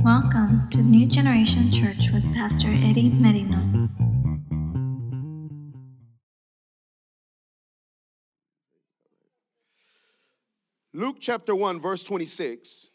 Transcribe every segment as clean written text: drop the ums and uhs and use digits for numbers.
Welcome to New Generation Church with Pastor Eddie Merino. Luke chapter 1, verse 26.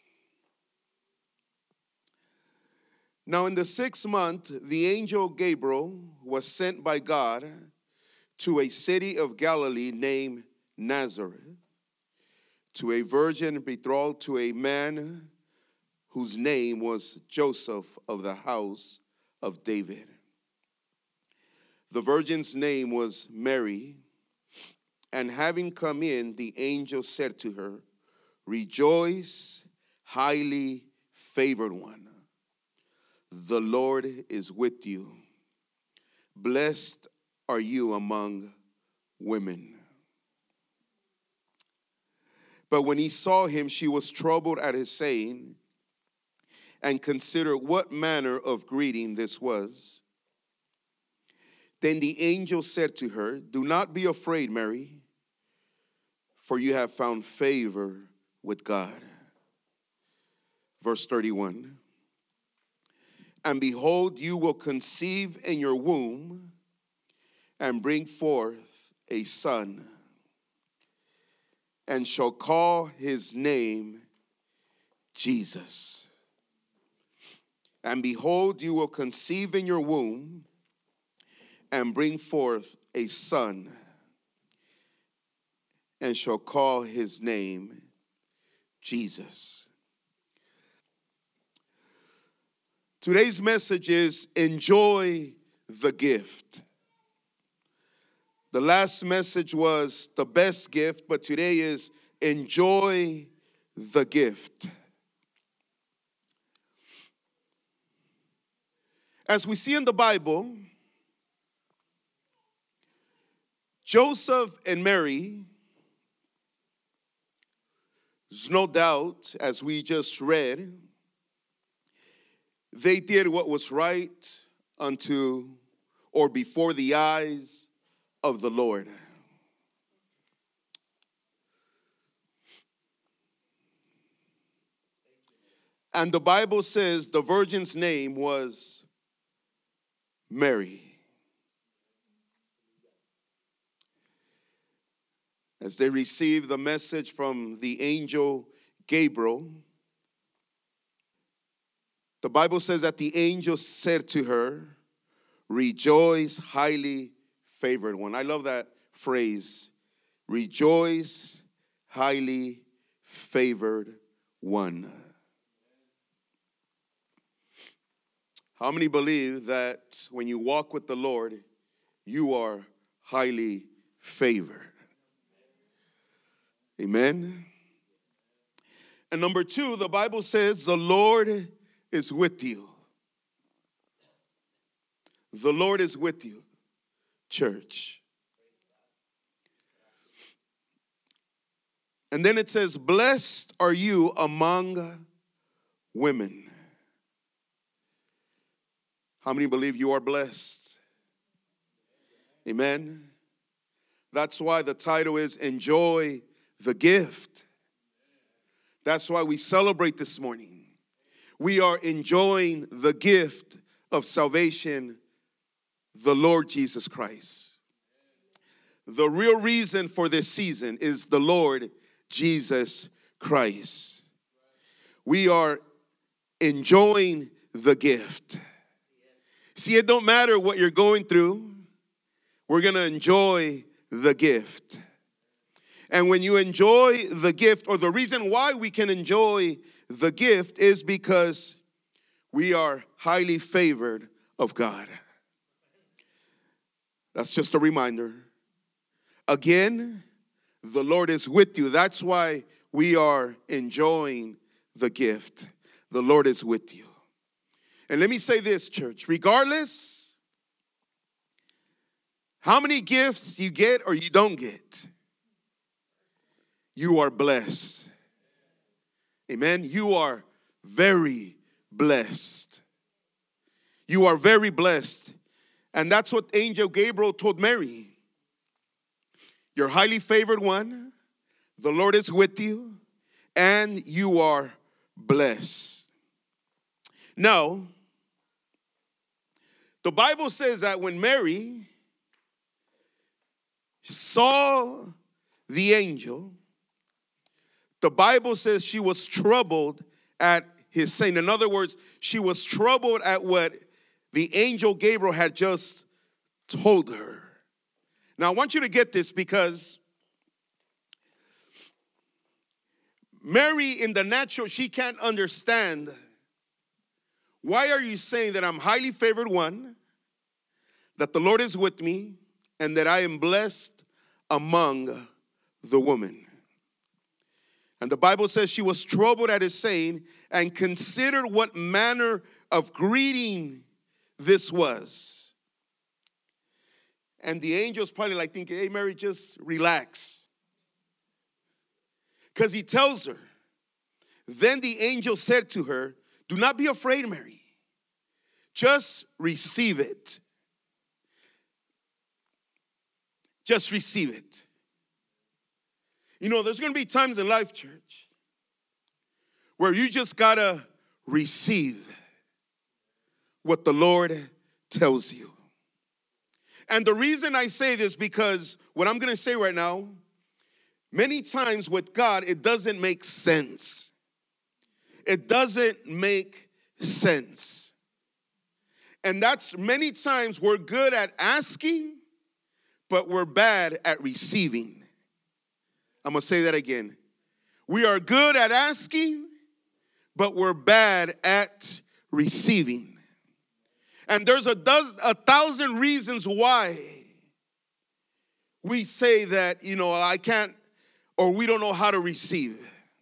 Now in the 6th month, the angel Gabriel was sent by God to a city of Galilee named Nazareth, to a virgin betrothed to a man whose name was Joseph of the house of David. The virgin's name was Mary, and having come in, the angel said to her, "Rejoice, highly favored one. The Lord is with you. Blessed are you among women." But when he saw him, she was troubled at his saying, and considered what manner of greeting this was. Then the angel said to her, "Do not be afraid, Mary, for you have found favor with God." Verse 31. And behold, you will conceive in your womb and bring forth a son, and shall call his name Jesus. And behold, you will conceive in your womb and bring forth a son, and shall call his name Jesus. Today's message is enjoy the gift. The last message was the best gift, but today is enjoy the gift. As we see in the Bible, Joseph and Mary, there's no doubt, as we just read, they did what was right unto or before the eyes of the Lord. And the Bible says the virgin's name was Mary. As they received the message from the angel Gabriel, the Bible says that the angel said to her, "Rejoice, highly favored one." I love that phrase. Rejoice, highly favored one. How many believe that when you walk with the Lord, you are highly favored? Amen. And number two, the Bible says the Lord is with you. The Lord is with you, church. And then it says, blessed are you among women. How many believe you are blessed? Amen. That's why the title is Enjoy the Gift. That's why we celebrate this morning. We are enjoying the gift of salvation, the Lord Jesus Christ. The real reason for this season is the Lord Jesus Christ. We are enjoying the gift. See, it don't matter what you're going through. We're going to enjoy the gift. And when you enjoy the gift, or the reason why we can enjoy the gift is because we are highly favored of God. That's just a reminder. Again, the Lord is with you. That's why we are enjoying the gift. The Lord is with you. And let me say this, church. Regardless how many gifts you get or you don't get, you are blessed. Amen. You are very blessed. You are very blessed. And that's what Angel Gabriel told Mary. You're highly favored one. The Lord is with you. And you are blessed. Now, the Bible says that when Mary saw the angel, the Bible says she was troubled at his saying. In other words, she was troubled at what the angel Gabriel had just told her. Now, I want you to get this, because Mary, in the natural, she can't understand. Why are you saying that I'm highly favored one, that the Lord is with me, and that I am blessed among the women? And the Bible says she was troubled at his saying and considered what manner of greeting this was. And the angel's probably like thinking, hey, Mary, just relax. Because he tells her, then the angel said to her, do not be afraid, Mary. Just receive it. Just receive it. You know, there's going to be times in life, church, where you just got to receive what the Lord tells you. And the reason I say this, because what I'm going to say right now, many times with God, it doesn't make sense. It doesn't make sense. And that's many times we're good at asking, but we're bad at receiving. I'm going to say that again. We are good at asking, but we're bad at receiving. And there's a thousand reasons why we say that, you know, I can't, or we don't know how to receive.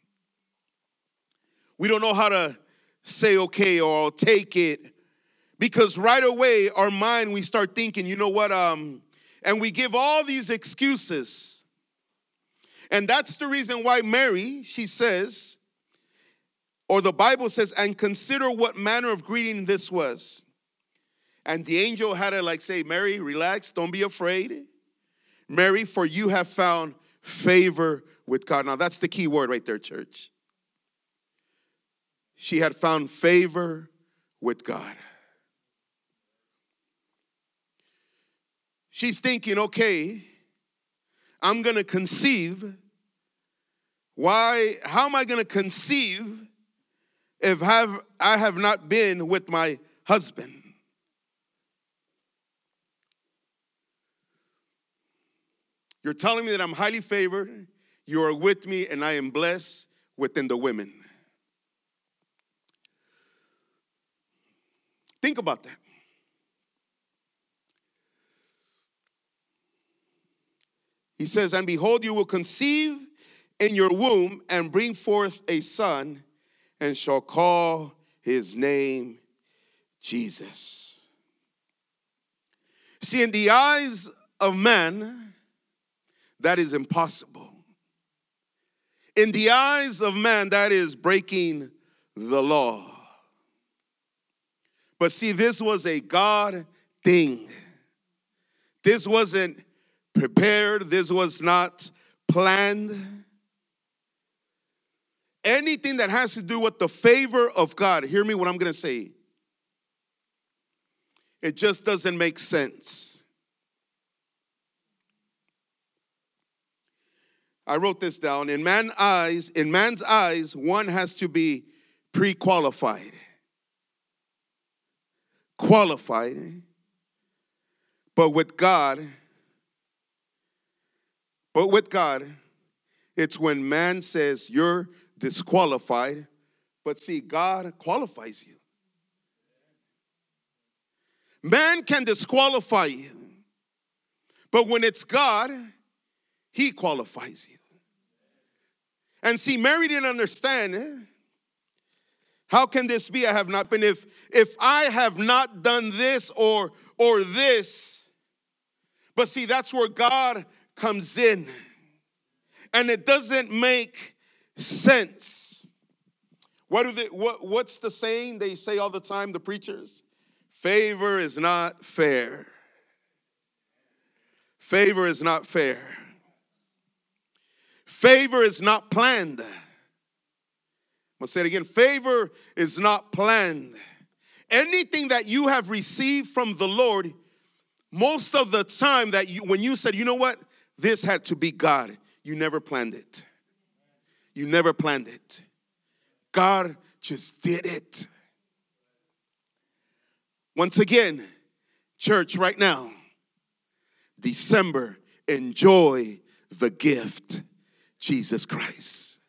We don't know how to say, okay, or I'll take it. Because right away, our mind, we start thinking, you know what, and we give all these excuses. And that's the reason why Mary, she says, or the Bible says, and consider what manner of greeting this was. And the angel had to like say, Mary, relax, don't be afraid. Mary, for you have found favor with God. Now that's the key word right there, church. She had found favor with God. She's thinking, okay, I'm going to conceive. How am I going to conceive if I have not been with my husband? You're telling me that I'm highly favored, you are with me, and I am blessed within the women. Think about that. He says, and behold, you will conceive in your womb and bring forth a son, and shall call his name Jesus. See, in the eyes of man, that is impossible. In the eyes of man, that is breaking the law. But see, this was a God thing. This wasn't prepared. This was not planned. Anything that has to do with the favor of God, hear me what I'm going to say. It just doesn't make sense. I wrote this down. In man's eyes, one has to be pre-qualified. Qualified. But with God, it's when man says you're disqualified, but see, God qualifies you. Man can disqualify you, but when it's God, he qualifies you. And see, Mary didn't understand. How can this be? I have not been. If I have not done this or this. But see, that's where God comes in. And it doesn't make sense. What's the saying they say all the time, the preachers? Favor is not fair. Favor is not fair. Favor is not planned. I'm going to say it again. Favor is not planned. Anything that you have received from the Lord, most of the time that when you said, you know what, this had to be God, you never planned it. You never planned it. God just did it. Once again, church, right now, December, enjoy the gift, Jesus Christ.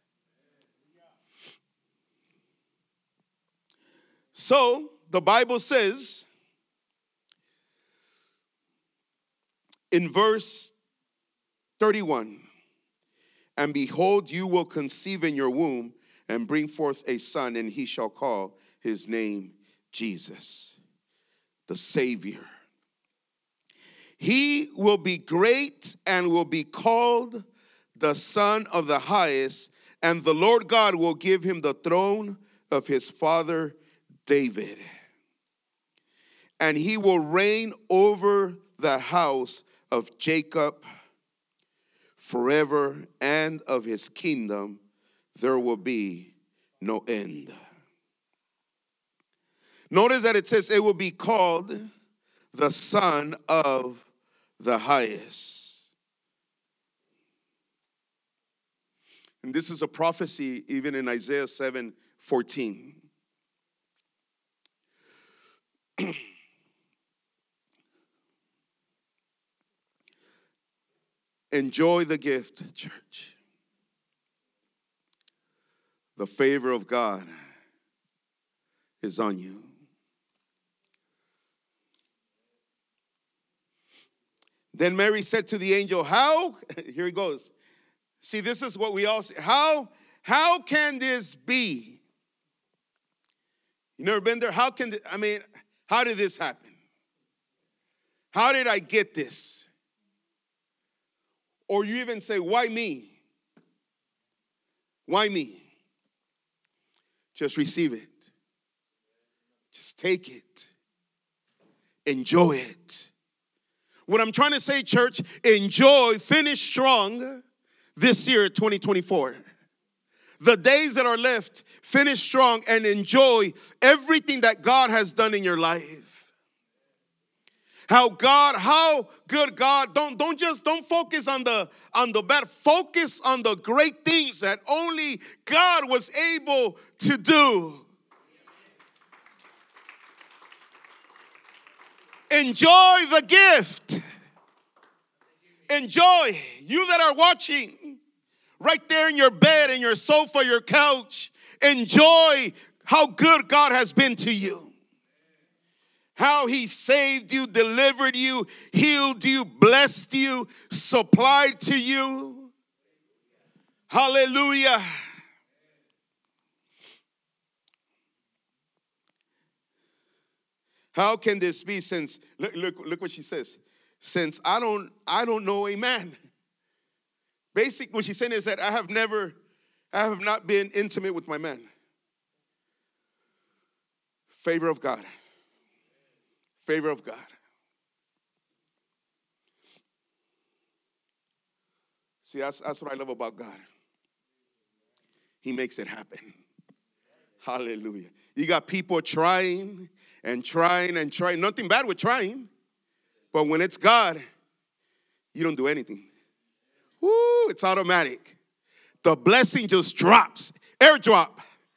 So, the Bible says in verse 31, and behold, you will conceive in your womb and bring forth a son, and he shall call his name Jesus, the Savior. He will be great and will be called the Son of the Highest, and the Lord God will give him the throne of his father David. And he will reign over the house of Jacob forever, and of his kingdom there will be no end. Notice that it says it will be called the Son of the Highest. And this is a prophecy even in Isaiah 7:14. Enjoy the gift, church. The favor of God is on you. Then Mary said to the angel, how? Here he goes. See, this is what we all say. How can this be? You never been there? How did this happen? How did I get this? Or you even say, why me? Why me? Just receive it. Just take it. Enjoy it. What I'm trying to say, church, enjoy, finish strong this year, 2024. The days that are left, finish strong and enjoy everything that God has done in your life. How good God, don't focus on the bad. Focus on the great things that only God was able to do. Enjoy the gift. Enjoy. You that are watching, right there in your bed, in your sofa, your couch, enjoy how good God has been to you. How he saved you, delivered you, healed you, blessed you, supplied to you. Hallelujah. How can this be since, look what she says. Since I don't know a man. Basically what she's saying is that I have not been intimate with my man. Favor of God. Favor of God. See, that's what I love about God. He makes it happen. Hallelujah. You got people trying and trying and trying. Nothing bad with trying. But when it's God, you don't do anything. Woo, it's automatic. The blessing just drops. Airdrop.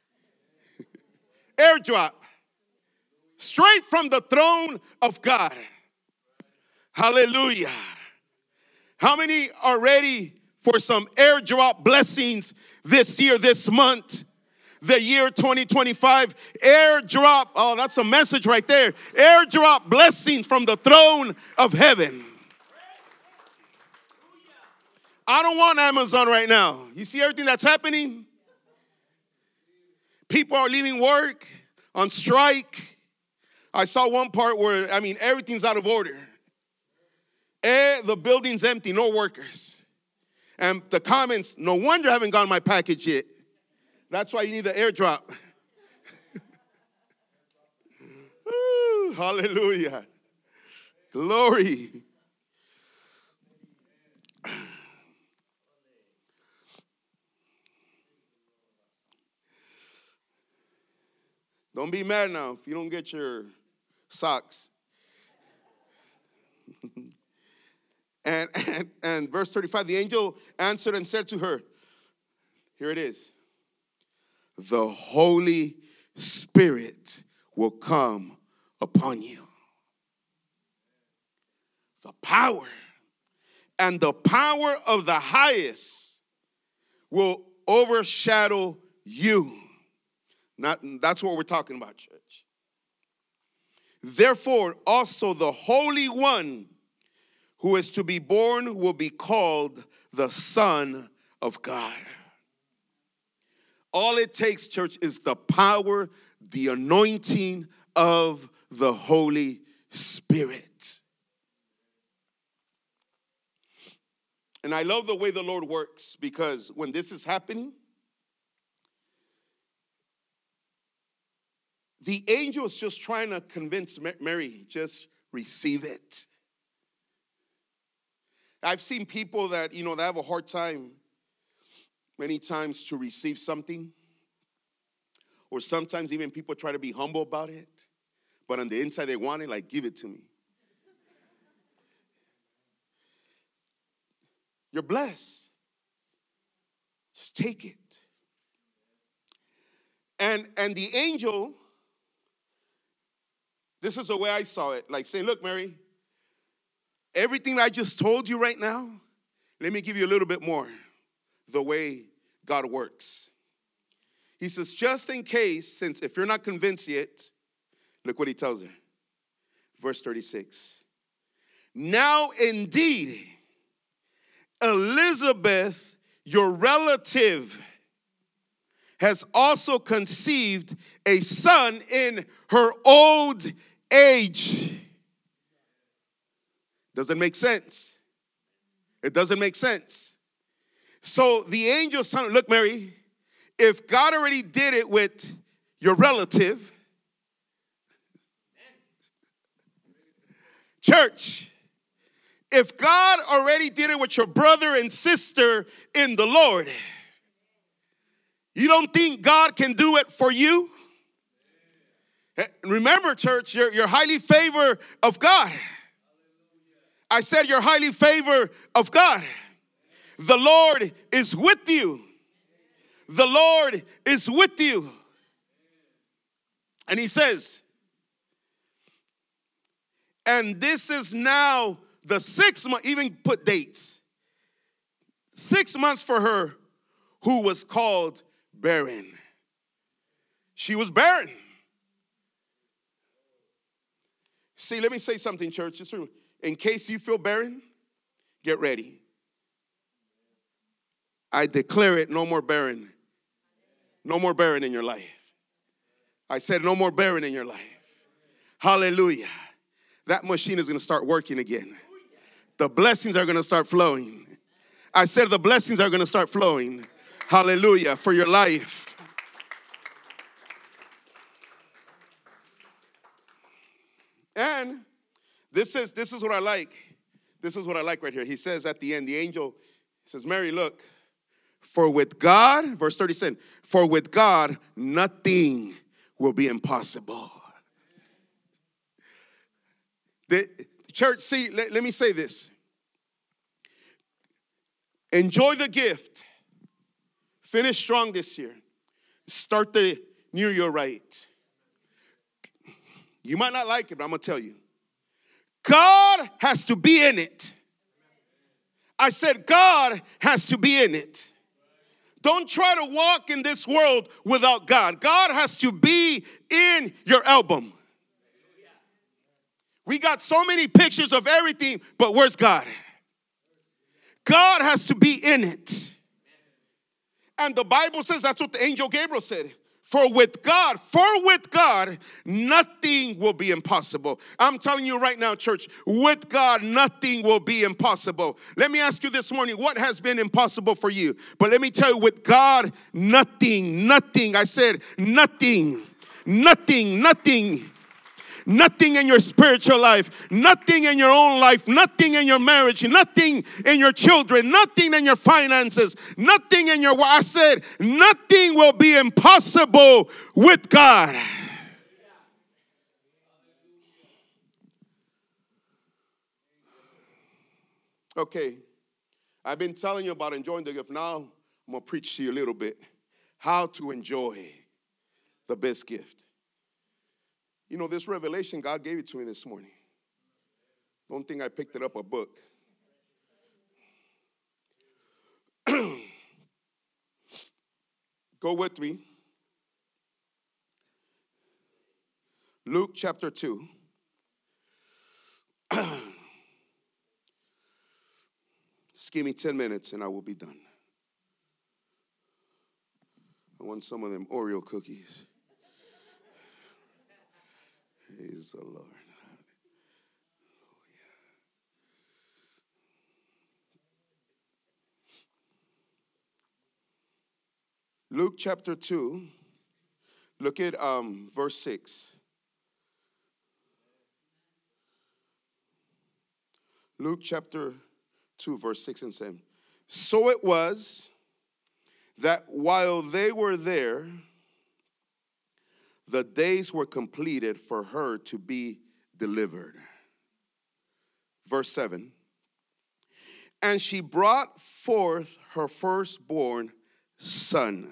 Airdrop. Straight from the throne of God. Hallelujah. How many are ready for some airdrop blessings this year, this month? The year 2025. Airdrop. Oh, that's a message right there. Airdrop blessings from the throne of heaven. I don't want Amazon right now. You see everything that's happening? People are leaving work on strike. I saw one part where, everything's out of order. The building's empty, no workers. And the comments, no wonder I haven't gotten my package yet. That's why you need the airdrop. Ooh, hallelujah. Glory. Don't be mad now if you don't get your socks. And verse 35, the angel answered and said to her, here it is, the Holy Spirit will come upon you. The power and the power of the highest will overshadow you. That's what we're talking about, church. Therefore, also the Holy One who is to be born will be called the Son of God. All it takes, church, is the power, the anointing of the Holy Spirit. And I love the way the Lord works, because when this is happening, the angel is just trying to convince Mary, just receive it. I've seen people that, they have a hard time many times to receive something. Or sometimes even people try to be humble about it. But on the inside they want it, like, give it to me. You're blessed. Just take it. And the angel, this is the way I saw it, like saying, look, Mary, everything I just told you right now, let me give you a little bit more, the way God works. He says, just in case, since if you're not convinced yet, look what he tells her. Verse 36. Now indeed, Elizabeth, your relative, has also conceived a son in her old age. Doesn't make sense. It doesn't make sense. So the angel son, look, Mary, if God already did it with your relative, church, if God already did it with your brother and sister in the Lord, you don't think God can do it for you? Remember, church, you're highly favored of God. I said you're highly favored of God. The Lord is with you. The Lord is with you. And he says, and this is now the 6th month, even put dates. 6 months for her who was called barren. She was barren. See, let me say something, church. Just in case you feel barren, get ready. I declare it, no more barren. No more barren in your life. I said no more barren in your life. Hallelujah. That machine is going to start working again. The blessings are going to start flowing. I said the blessings are going to start flowing. Hallelujah, for your life. And this is what I like. This is what I like right here. He says at the end, the angel says, Mary, look, for with God, verse 37, for with God, nothing will be impossible. The church, see, let me say this. Enjoy the gift. Finish strong this year. Start the new year right. You might not like it, but I'm going to tell you. God has to be in it. I said God has to be in it. Don't try to walk in this world without God. God has to be in your album. We got so many pictures of everything, but where's God? God has to be in it. And the Bible says, that's what the angel Gabriel said. For with God, nothing will be impossible. I'm telling you right now, church, with God, nothing will be impossible. Let me ask you this morning, what has been impossible for you? But let me tell you, with God, nothing. I said nothing. Nothing in your spiritual life, nothing in your own life, nothing in your marriage, nothing in your children, nothing in your finances, nothing in your, I said, nothing will be impossible with God. Okay, I've been telling you about enjoying the gift. Now I'm going to preach to you a little bit how to enjoy the best gift. You know, this revelation, God gave it to me this morning. Don't think I picked it up a book. Go with me. Luke chapter 2. Just give me 10 minutes and I will be done. I want some of them Oreo cookies. Praise the Lord. Luke chapter 2, look at verse 6. Luke chapter 2, verse 6 and 7. So it was that while they were there, the days were completed for her to be delivered. Verse 7. And she brought forth her firstborn son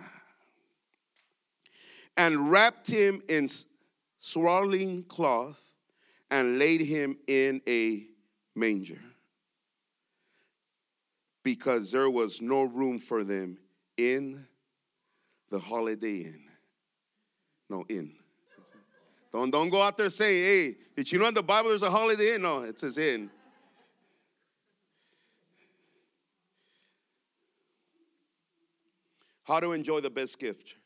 and wrapped him in swaddling cloth and laid him in a manger, because there was no room for them in the Holiday Inn. No, inn. Don't go out there saying, hey, did you know in the Bible there's a Holiday Inn? No, it says inn. How to enjoy the best gift, church.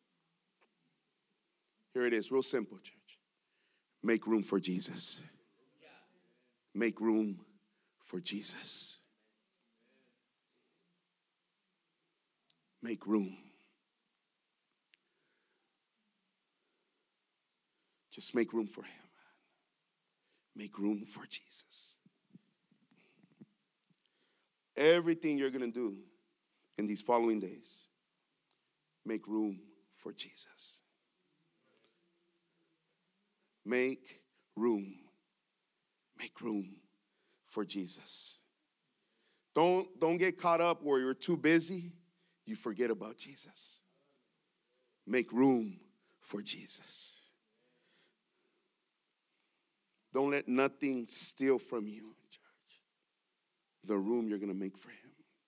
Here it is, real simple, church. Make room for Jesus. Make room for Jesus. Make room. Just make room for him. Make room for Jesus. Everything you're going to do in these following days, make room for Jesus. Make room. Make room for Jesus. Don't get caught up where you're too busy, you forget about Jesus. Make room for Jesus. Don't let nothing steal from you, church, the room you're going to make for him.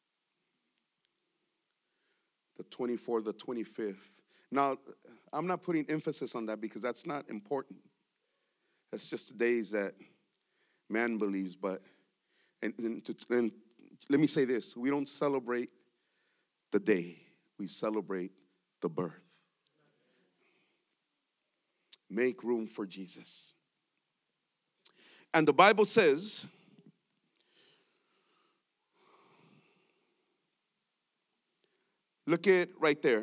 The 24th, the 25th. Now, I'm not putting emphasis on that because that's not important. That's just days that man believes. But and let me say this. We don't celebrate the day. We celebrate the birth. Make room for Jesus. And the Bible says, look at right there.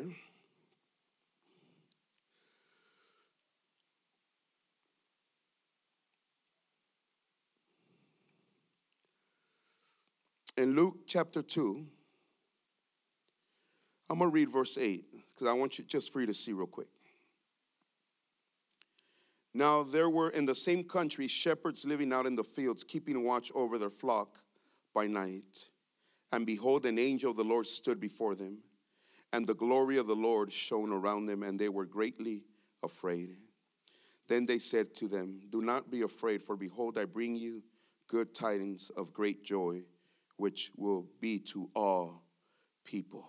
In Luke chapter 2, I'm going to read verse 8 because I want you just for you to see real quick. Now there were in the same country shepherds living out in the fields, keeping watch over their flock by night. And behold, an angel of the Lord stood before them, and the glory of the Lord shone around them, and they were greatly afraid. Then they said to them, do not be afraid, for behold, I bring you good tidings of great joy, which will be to all people.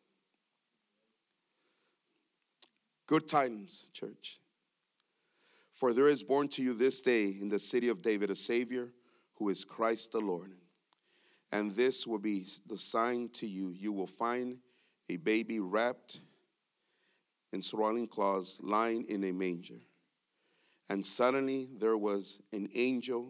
Good tidings, church. For there is born to you this day in the city of David a Savior, who is Christ the Lord. And this will be the sign to you. You will find a baby wrapped in swaddling cloths, lying in a manger. And suddenly there was an angel.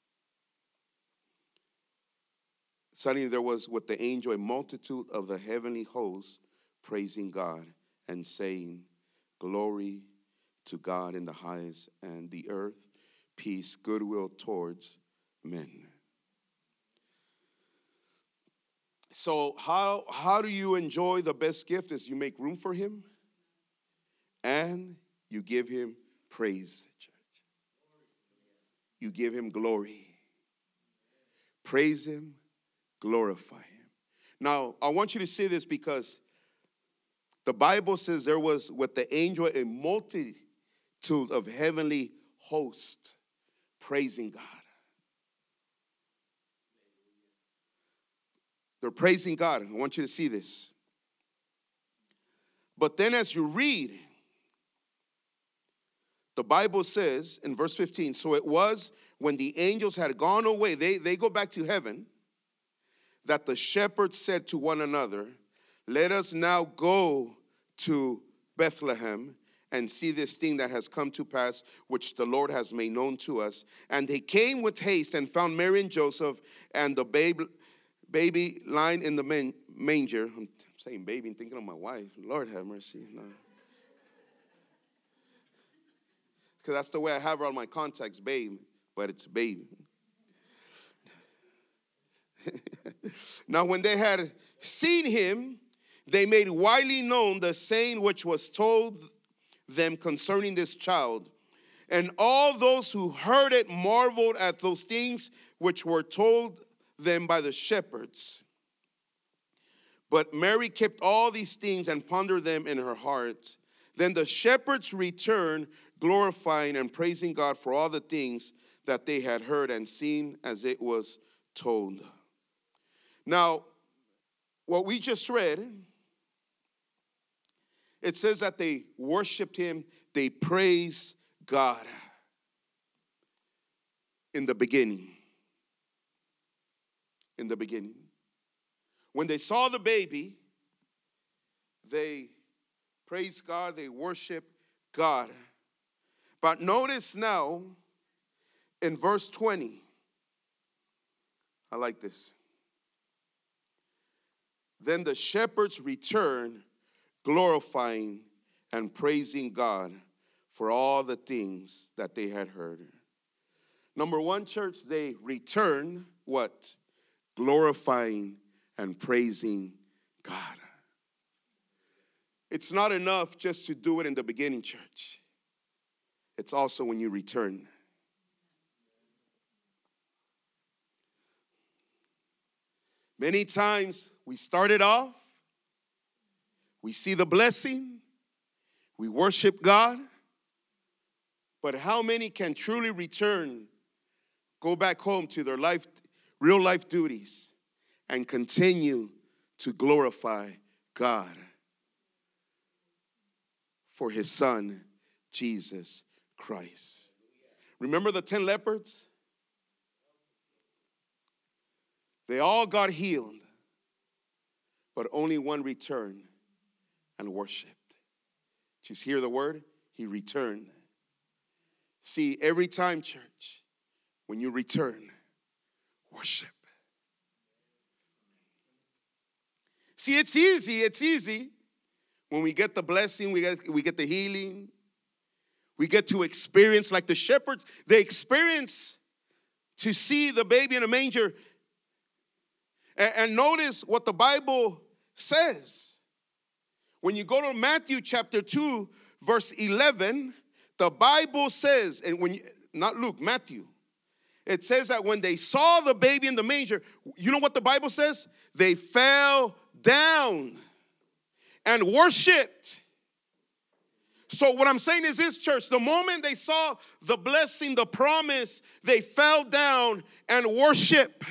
Suddenly there was with the angel a multitude of the heavenly hosts praising God and saying, glory to God in the highest, and the earth, peace, goodwill towards men. So how do you enjoy the best gift? Is you make room for him and you give him praise, church. You give him glory. Praise him glorify him. Now, I want you to see this because the Bible says there was with the angel a multitude of heavenly hosts praising God. They're praising God. I want you to see this. But then as you read, the Bible says in verse 15, so it was when the angels had gone away, they go back to heaven, that the shepherds said to one another, let us now go to Bethlehem and see this thing that has come to pass, which the Lord has made known to us. And they came with haste and found Mary and Joseph and the baby lying in the manger. I'm saying baby and thinking of my wife. Lord have mercy. No. Because that's the way I have her on my contacts, babe. But it's babe. Now when they had seen him, they made widely known the saying which was told them concerning this child. And all those who heard it marveled at those things which were told them by the shepherds. But Mary kept all these things and pondered them in her heart. Then the shepherds returned, glorifying and praising God for all the things that they had heard and seen as it was told. Now, what we just read, it says that they worshiped him, they praised God in the beginning. In the beginning. When they saw the baby, they praised God, they worshiped God. But notice now in verse 20, I like this. Then the shepherds returned, glorifying and praising God for all the things that they had heard. Number one, church, they returned what? Glorifying and praising God. It's not enough just to do it in the beginning, church. It's also when you return. Many times we started off, we see the blessing, we worship God, but how many can truly return, go back home to their life, real life duties, and continue to glorify God for his son, Jesus Christ? Remember the 10 lepers? They all got healed, but only one returned and worshiped. Did you hear the word? He returned. See, every time, church, when you return, worship. See, it's easy. When we get the blessing, we get the healing. We get to experience, like the shepherds, they experience to see the baby in a manger. And notice what the Bible says. When you go to Matthew chapter 2, verse 11, the Bible says, and not Luke, Matthew, it says that when they saw the baby in the manger, you know what the Bible says? They fell down and worshiped. So what I'm saying is this, church, the moment they saw the blessing, the promise, they fell down and worshiped.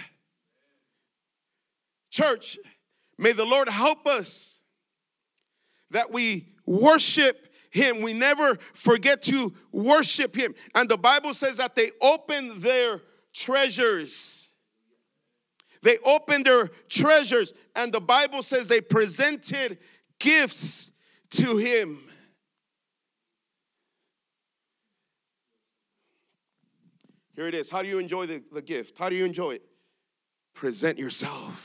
Church, may the Lord help us that we worship him. We never forget to worship him. And the Bible says that they opened their treasures. They opened their treasures. And the Bible says they presented gifts to him. Here it is. How do you enjoy the gift? How do you enjoy it? Present yourself.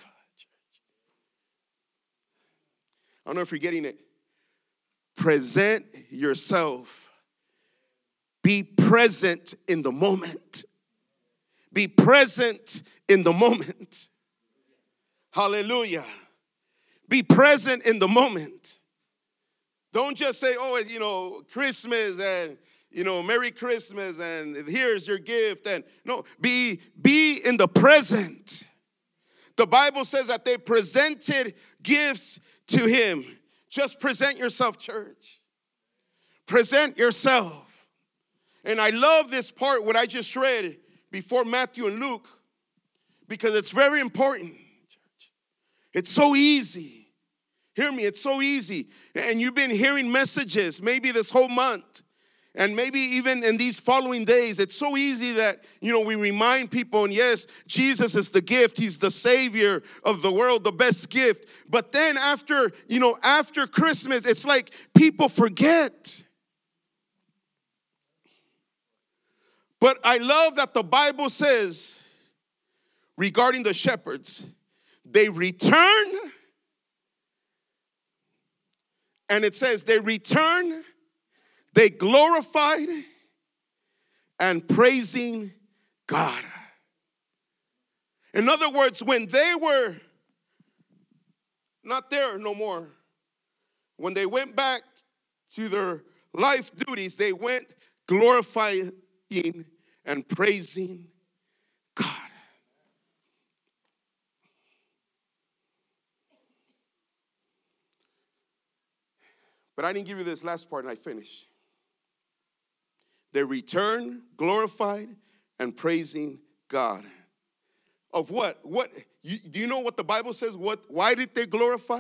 I don't know if you're getting it. Present yourself. Be present in the moment. Be present in the moment. Hallelujah. Be present in the moment. Don't just say, oh, Christmas and, Merry Christmas and here's your gift. And no, be in the present. The Bible says that they presented gifts to him. Just present yourself, church. Present yourself. And I love this part, what I just read before Matthew and Luke, because it's very important, church. It's so easy. Hear me, it's so easy. And you've been hearing messages maybe this whole month. And maybe even in these following days, it's so easy that, we remind people, and yes, Jesus is the gift. He's the Savior of the world, the best gift. But then after Christmas, it's like people forget. But I love that the Bible says regarding the shepherds, they return, and it says they return. They glorified and praising God. In other words, when they were not there no more, when they went back to their life duties, they went glorifying and praising God. But I didn't give you this last part, and I finished. They return, glorified, and praising God. Of what? Do you know what the Bible says? Why did they glorify?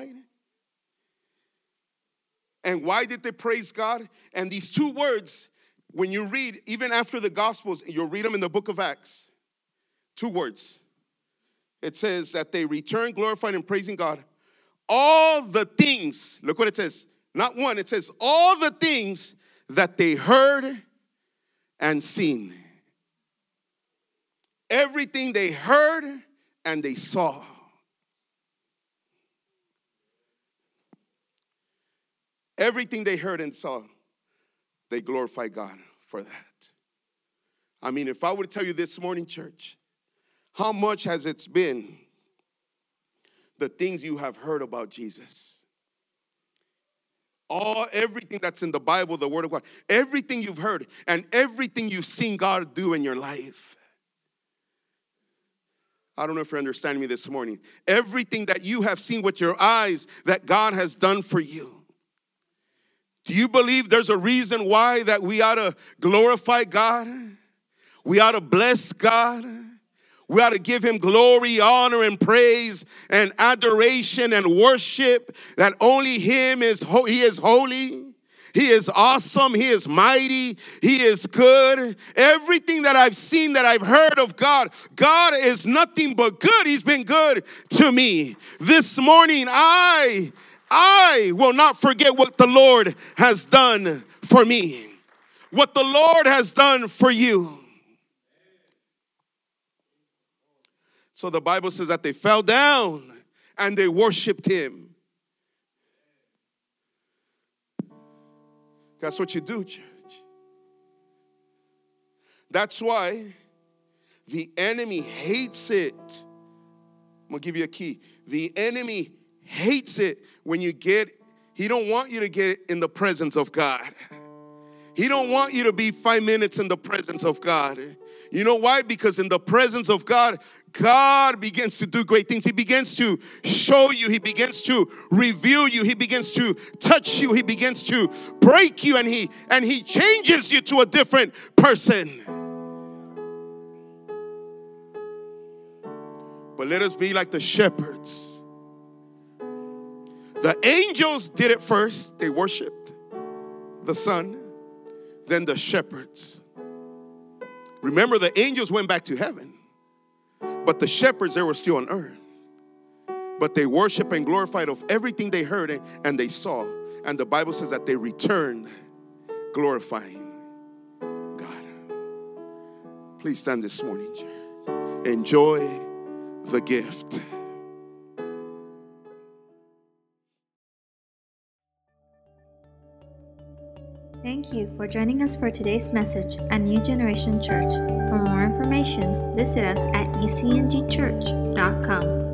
And why did they praise God? And these two words, when you read, even after the Gospels, you'll read them in the book of Acts. Two words. It says that they return, glorified, and praising God. All the things, look what it says. Not one, it says all the things that they heard and seen. Everything they heard and they saw. Everything they heard and saw, they glorify God for that. I mean, if I were to tell you this morning, church, how much has it been the things you have heard about Jesus? Everything that's in the Bible, the Word of God, everything you've heard and everything you've seen God do in your life. I don't know if you're understanding me this morning. Everything that you have seen with your eyes that God has done for you. Do you believe there's a reason why that we ought to glorify God? We ought to bless God. We ought to give him glory, honor, and praise, and adoration and worship. That only him he is holy. He is awesome. He is mighty. He is good. Everything that I've seen, that I've heard of God, God is nothing but good. He's been good to me. This morning, I will not forget what the Lord has done for me. What the Lord has done for you. So the Bible says that they fell down and they worshiped him. That's what you do, church. That's why the enemy hates it. I'm going to give you a key. The enemy hates it when he don't want you to get in the presence of God. He don't want you to be 5 minutes in the presence of God. You know why? Because in the presence of God, God begins to do great things. He begins to show you. He begins to reveal you. He begins to touch you. He begins to break you. And he changes you to a different person. But let us be like the shepherds. The angels did it first. They worshiped the Son. Then the shepherds. Remember, the angels went back to heaven. But the shepherds, they were still on earth. But they worshiped and glorified of everything they heard and they saw. And the Bible says that they returned glorifying God. Please stand this morning, church. Enjoy the gift. Thank you for joining us for today's message at New Generation Church. For more information, visit us at ecngchurch.com.